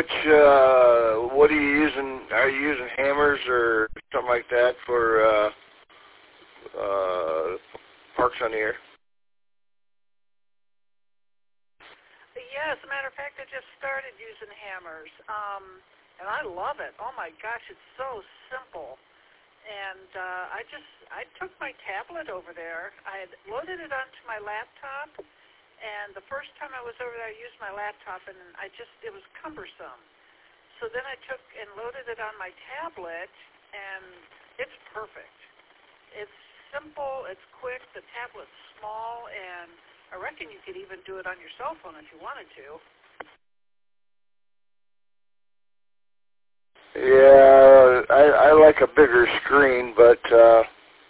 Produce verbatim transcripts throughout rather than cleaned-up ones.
which, uh, what are you using? Are you using hammers or something like that for uh, uh, Parks on the Air? Yeah, as a matter of fact, I just started using hammers, um, and I love it. Oh my gosh, it's so simple. And uh, I just, I took my tablet over there. I had loaded it onto my laptop, and the first time I was over there, I used my laptop, and I just, it was cumbersome. So then I took and loaded it on my tablet, and it's perfect. It's simple, it's quick, the tablet's small, and I reckon you could even do it on your cell phone if you wanted to. Yeah, I, I like a bigger screen, but uh,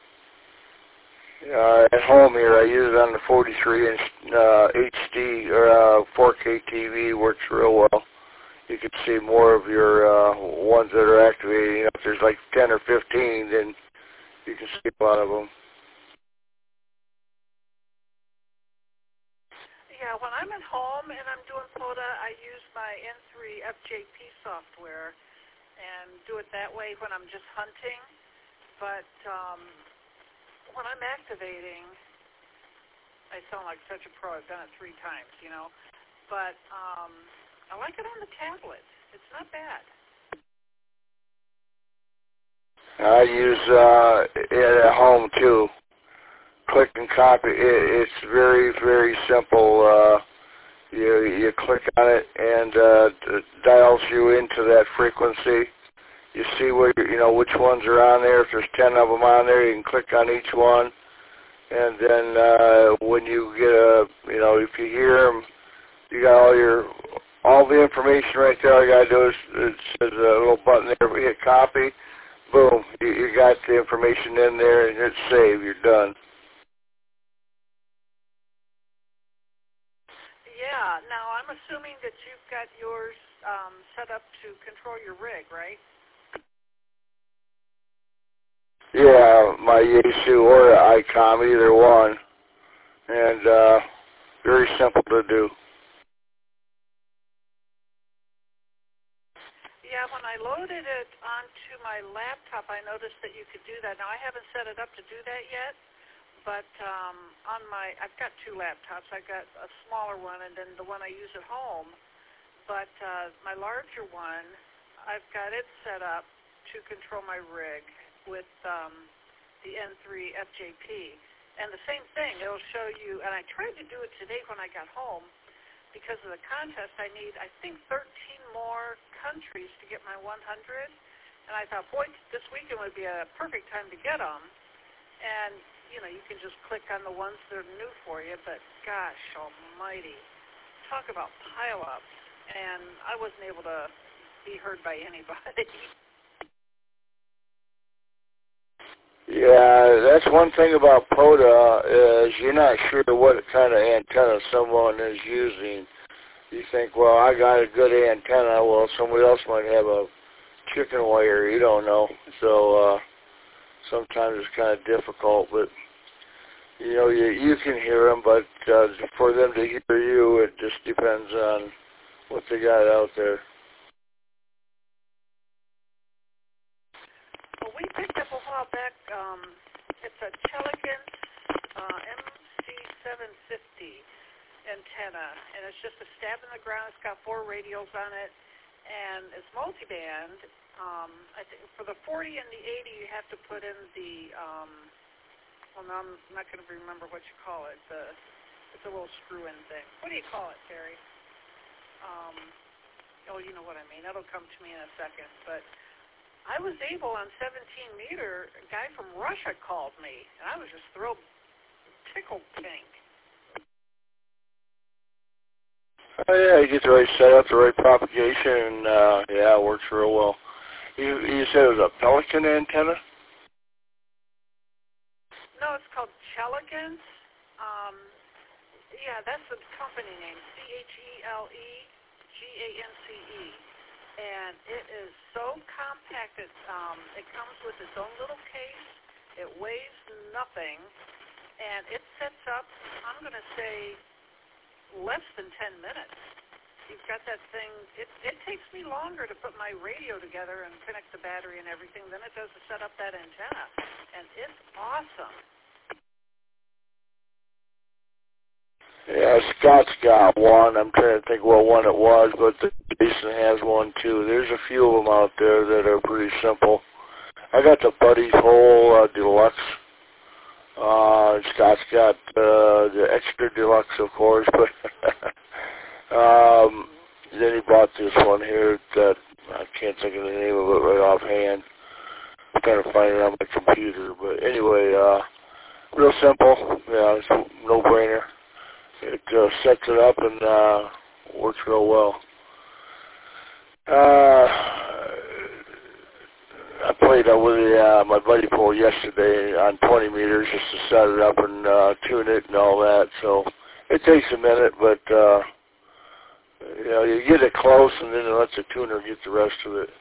uh, at home here I use it on the forty-three inch uh, H D or uh, four K T V. Works real well. You can see more of your uh, ones that are activated. You know, if there's like ten or fifteen, then you can see a lot of them. Yeah, when I'm at home and I'm doing POTA, I use my N three F J P software and do it that way when I'm just hunting. But um, when I'm activating, I sound like such a pro. I've done it three times, you know. But um, I like it on the tablet. It's not bad. I use uh, it at home too. Click and copy. It, it's very, very simple. Uh, you you click on it and uh, it dials you into that frequency. You see where you know which ones are on there. If there's ten of them on there, you can click on each one. And then uh, when you get a, you know, if you hear them, you got all your all the information right there. All you gotta do is it says a little button there. We hit copy. Boom, you, you got the information in there, and it's saved. You're done. Yeah. Now, I'm assuming that you've got yours um, set up to control your rig, right? Yeah, my Yaesu or the ICOM, either one. And uh, very simple to do. Yeah, when I loaded it onto my laptop, I noticed that you could do that. Now, I haven't set it up to do that yet, but um, on my, I've got two laptops. I've got a smaller one and then the one I use at home. But uh, my larger one, I've got it set up to control my rig with um, the N three F J P. And the same thing, it'll show you, and I tried to do it today when I got home. Because of the contest, I need, I think, thirteen more countries to get my one hundred. And I thought, boy, this weekend would be a perfect time to get them. And, you know, you can just click on the ones that are new for you. But, gosh almighty, talk about pile-ups. And I wasn't able to be heard by anybody. Yeah, that's one thing about POTA is you're not sure what kind of antenna someone is using. You think, well, I got a good antenna. Well, somebody else might have a chicken wire. You don't know. So uh, sometimes it's kind of difficult. But, you know, you, you can hear them, but uh, for them to hear you, it just depends on what they got out there. Well, we picked up a while back, um, it's a Chelicant uh, M C seven fifty antenna, and it's just a stab in the ground. It's got four radials on it, and it's multiband. Um, I think for the forty and the eighty, you have to put in the, um, well, now I'm not going to remember what you call it. The, it's a little screw-in thing. What do you call it, Terry? Um, oh, you know what I mean. That'll come to me in a second, but I was able on seventeen meter, a guy from Russia called me, and I was just thrilled, tickled pink. Oh, yeah, you get the right setup, the right propagation, and, uh, yeah, it works real well. You, you said it was a Pelican antenna? No, it's called Chelicant. Um, yeah, that's the company name, C H E L E G A N C E. And it is so compact. It, um, it comes with its own little case. It weighs nothing. And it sets up, I'm going to say, less than ten minutes. you've got that thing. It it takes me longer to put my radio together and connect the battery and everything than it does to set up that antenna, and it's awesome. Yeah, Scott's got one. I'm trying to think what one it was, but Jason has one too. There's a few of them out there that are pretty simple. I got the Buddy's Hole uh, Deluxe. Uh, Scott's got uh, the Extra Deluxe, of course, but um, then he bought this one here that I can't think of the name of it right offhand. I'm trying to find it on my computer, but anyway, uh, real simple. Yeah, it's a no-brainer. It uh, sets it up and uh, works real well. Uh, I played uh, with the, uh, my buddy pole yesterday on twenty meters just to set it up and uh, tune it and all that. So it takes a minute, but uh, you know, you get it close and then it lets the tuner get the rest of it.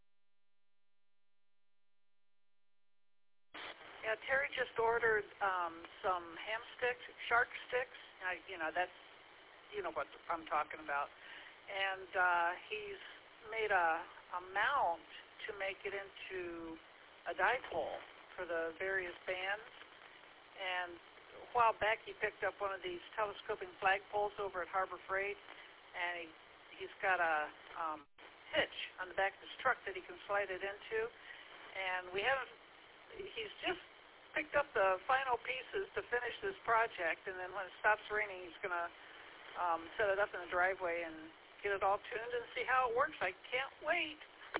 Yeah, Terry just ordered um, some ham sticks, shark sticks. I, you know, that's, you know what I'm talking about. And uh, he's made a, a mount to make it into a dipole for the various bands. And a while back he picked up one of these telescoping flagpoles over at Harbor Freight, and he, he's got a um, hitch on the back of his truck that he can slide it into. And we haven't, he's just picked up the final pieces to finish this project, and then when it stops raining, he's going to um, set it up in the driveway and get it all tuned and see how it works. I can't wait.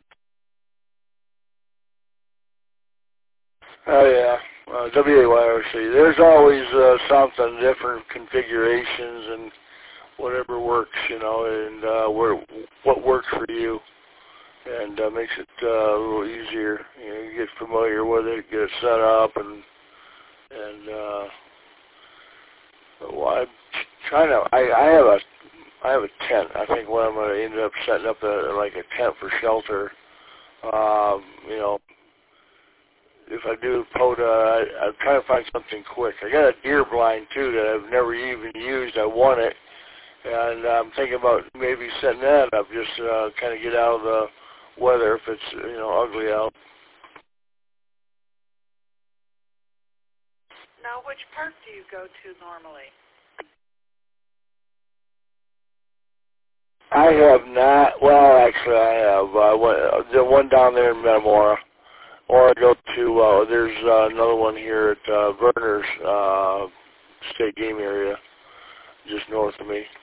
Oh, yeah. Uh, W A Y R C. There's always uh, something, different configurations and whatever works, you know, and uh, where, what works for you. And uh, makes it uh, a little easier. You know, you get familiar with it, get it set up, and and uh, well, I'm trying to. I, I have a I have a tent. I think what I'm going to end up setting up a, like a tent for shelter. Um, you know, if I do POTA, I, I'm trying to find something quick. I got a deer blind too that I've never even used. I want it, and I'm thinking about maybe setting that up, just uh, kind of get out of the weather if it's, you know, ugly out. Now, which park do you go to normally? I have not. Well, actually, I have. I went, the one down there in Metamora, or I go to. Uh, there's uh, another one here at uh, Verner's uh, State Game area, just north of me.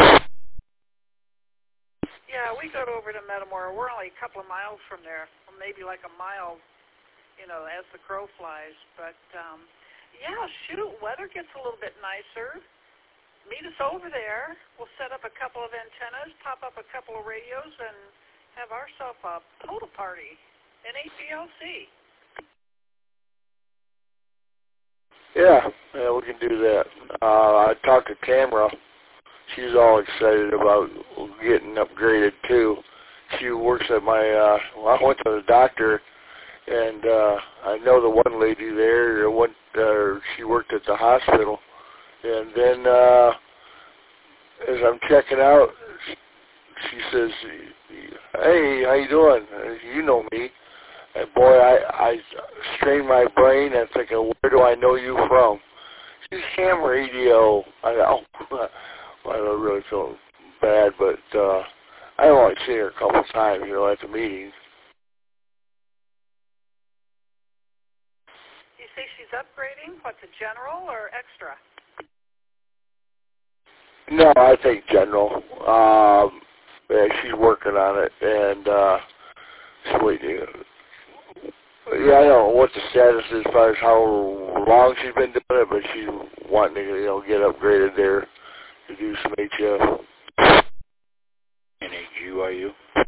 Yeah, we go over to Metamora. We're only a couple of miles from there, or maybe like a mile, you know, as the crow flies. But, um, yeah, shoot, weather gets a little bit nicer. Meet us over there. We'll set up a couple of antennas, pop up a couple of radios, and have ourselves a POTA party in A C L C. Yeah, yeah, we can do that. Uh, I talked to Tamara. She's all excited about getting upgraded too. She works at my, uh, well, I went to the doctor, and uh, I know the one lady there, went, uh, she worked at the hospital, and then uh, as I'm checking out, she says, "Hey, how you doing? You know me." And boy, I, I strained my brain and thinking, where do I know you from? She's ham radio. I know. I don't really feel bad, but uh, I've only seen her a couple times, you know, at the meetings. You say she's upgrading? What, to general or extra? No, I think general. Um, yeah, she's working on it, and uh, she's waiting. Yeah, I don't know what the status is as far as how long she's been doing it, but she's wanting to, you know, get upgraded there to do some H F. N H U, are you?